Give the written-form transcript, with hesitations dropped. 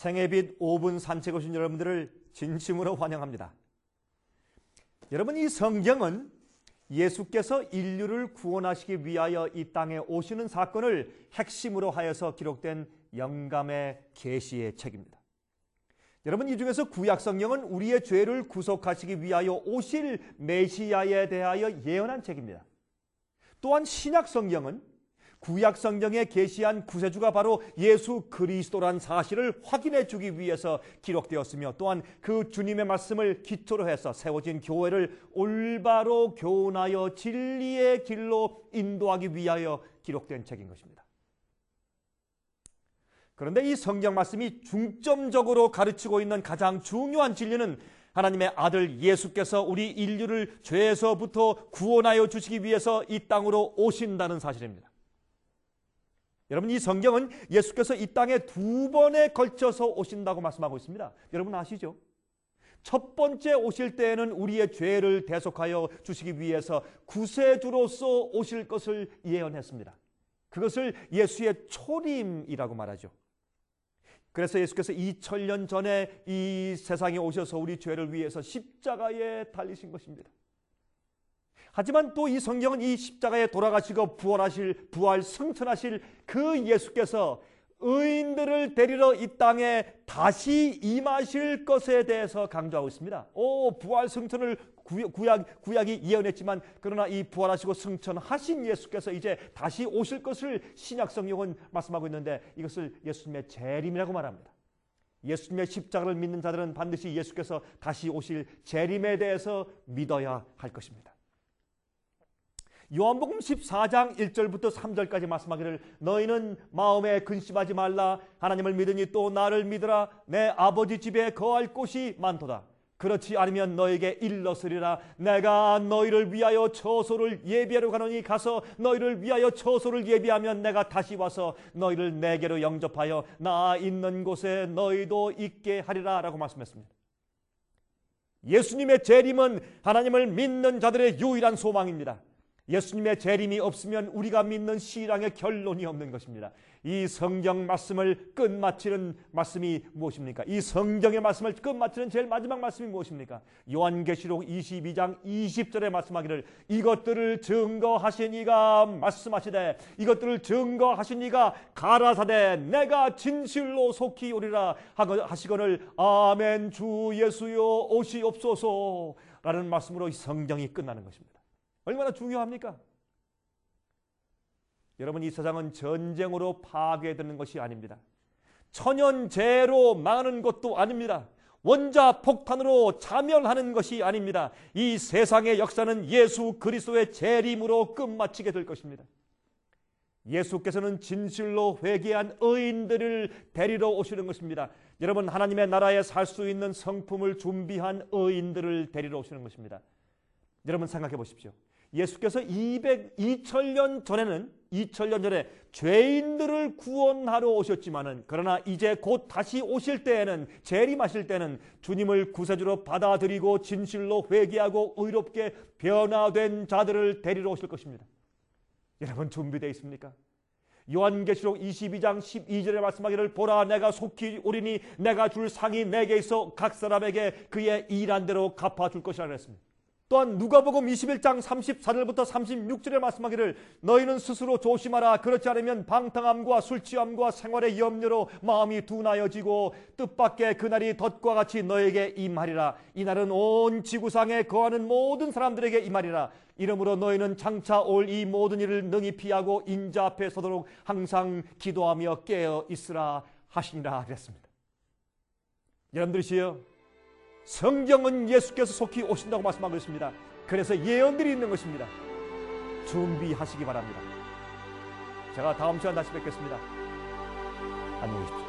생애빛 5분 산책 오신 여러분들을 진심으로 환영합니다. 여러분, 이 성경은 예수께서 인류를 구원하시기 위하여 이 땅에 오시는 사건을 핵심으로 하여서 기록된 영감의 계시의 책입니다. 여러분, 이 중에서 구약 성경은 우리의 죄를 구속하시기 위하여 오실 메시아에 대하여 예언한 책입니다. 또한 신약 성경은 구약 성경에 계시한 구세주가 바로 예수 그리스도란 사실을 확인해 주기 위해서 기록되었으며, 또한 그 주님의 말씀을 기초로 해서 세워진 교회를 올바로 교훈하여 진리의 길로 인도하기 위하여 기록된 책인 것입니다. 그런데 이 성경 말씀이 중점적으로 가르치고 있는 가장 중요한 진리는 하나님의 아들 예수께서 우리 인류를 죄에서부터 구원하여 주시기 위해서 이 땅으로 오신다는 사실입니다. 여러분, 이 성경은 예수께서 이 땅에 2번에 걸쳐서 오신다고 말씀하고 있습니다. 여러분 아시죠? 첫 번째 오실 때에는 우리의 죄를 대속하여 주시기 위해서 구세주로서 오실 것을 예언했습니다. 그것을 예수의 초림이라고 말하죠. 그래서 예수께서 2000년 전에 이 세상에 오셔서 우리 죄를 위해서 십자가에 달리신 것입니다. 하지만 또 이 성경은 이 십자가에 돌아가시고 부활 승천하실 그 예수께서 의인들을 데리러 이 땅에 다시 임하실 것에 대해서 강조하고 있습니다. 부활 승천을 구약이 예언했지만, 그러나 이 부활하시고 승천하신 예수께서 이제 다시 오실 것을 신약 성경은 말씀하고 있는데, 이것을 예수님의 재림이라고 말합니다. 예수님의 십자가를 믿는 자들은 반드시 예수께서 다시 오실 재림에 대해서 믿어야 할 것입니다. 요한복음 14장 1절부터 3절까지 말씀하기를, 너희는 마음에 근심하지 말라. 하나님을 믿으니 또 나를 믿으라. 내 아버지 집에 거할 곳이 많도다. 그렇지 않으면 너에게 일렀으리라. 내가 너희를 위하여 처소를 예비하러 가노니 가서 너희를 위하여 처소를 예비하면 내가 다시 와서 너희를 내게로 영접하여 나 있는 곳에 너희도 있게 하리라 라고 말씀했습니다. 예수님의 재림은 하나님을 믿는 자들의 유일한 소망입니다. 예수님의 재림이 없으면 우리가 믿는 신앙의 결론이 없는 것입니다. 이 성경 말씀을 끝마치는 말씀이 무엇입니까? 이 성경의 말씀을 끝마치는 제일 마지막 말씀이 무엇입니까? 요한계시록 22장 20절에 말씀하기를, 이것들을 증거하신 이가 말씀하시되 이것들을 증거하신 이가 가라사대 내가 진실로 속히 오리라 하시거늘 아멘 주 예수여 오시옵소서 라는 말씀으로 이 성경이 끝나는 것입니다. 얼마나 중요합니까? 여러분, 이 세상은 전쟁으로 파괴되는 것이 아닙니다. 천연재해로 망하는 것도 아닙니다. 원자폭탄으로 자멸하는 것이 아닙니다. 이 세상의 역사는 예수 그리스도의 재림으로 끝마치게 될 것입니다. 예수께서는 진실로 회개한 의인들을 데리러 오시는 것입니다. 여러분, 하나님의 나라에 살 수 있는 성품을 준비한 의인들을 데리러 오시는 것입니다. 여러분 생각해 보십시오. 예수께서 2000년 전에 죄인들을 구원하러 오셨지만은, 그러나 이제 곧 다시 오실 때에는, 재림하실 때는 주님을 구세주로 받아들이고 진실로 회개하고 의롭게 변화된 자들을 데리러 오실 것입니다. 여러분 준비되어 있습니까? 요한계시록 22장 12절에 말씀하기를, 보라 내가 속히 오리니 내가 줄 상이 내게 있어 각 사람에게 그의 일한 대로 갚아줄 것이라 그랬습니다. 또한 누가복음 21장 34절부터 36절에 말씀하기를, 너희는 스스로 조심하라. 그렇지 않으면 방탕함과 술취함과 생활의 염려로 마음이 둔하여지고 뜻밖의 그날이 덫과 같이 너에게 임하리라. 이날은 온 지구상에 거하는 모든 사람들에게 임하리라. 이러므로 너희는 장차 올 이 모든 일을 능히 피하고 인자 앞에 서도록 항상 기도하며 깨어 있으라 하시니라 그랬습니다. 여러분들이시여, 성경은 예수께서 속히 오신다고 말씀하고 있습니다. 그래서 예언들이 있는 것입니다. 준비하시기 바랍니다. 제가 다음 시간 다시 뵙겠습니다. 안녕히 계십시오.